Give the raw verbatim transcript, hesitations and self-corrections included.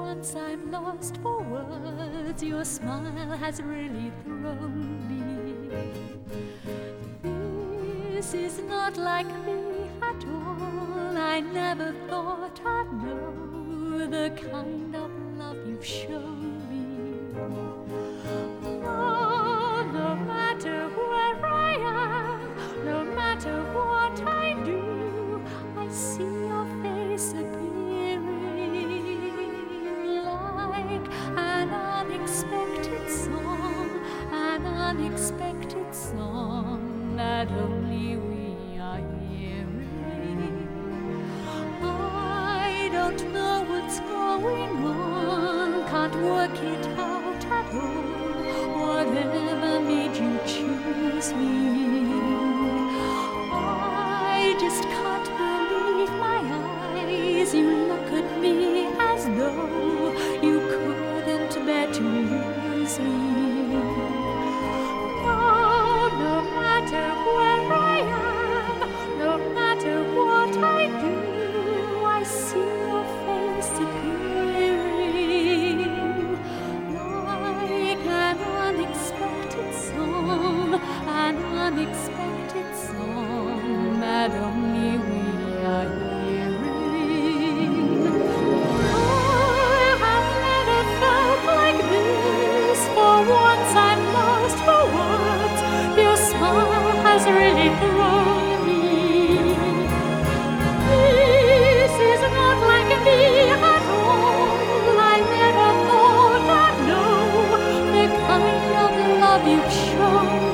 once I'm lost for words, your smile has really thrown me. This is not like me at all. I never thought I'd know the kind of love you've shown me. Oh, no matter where I am, no matter what I do, I see your face appearing like an unexpected song, an unexpected song that only we are hearing. I don't know what's going on, can't work it out at all. Whatever made you choose me, I just can't believe my eyes. You look at me as though you couldn't bear to lose me. Oh, no matter where I am, no matter what I do, I see your face appearing like an unexpected song, an unexpected song that only we are hearing. I have never felt like this. For once I'm lost for words. Your smile has really thrown me. This is not like me at all. I never thought I'd know the kind of love you've shown.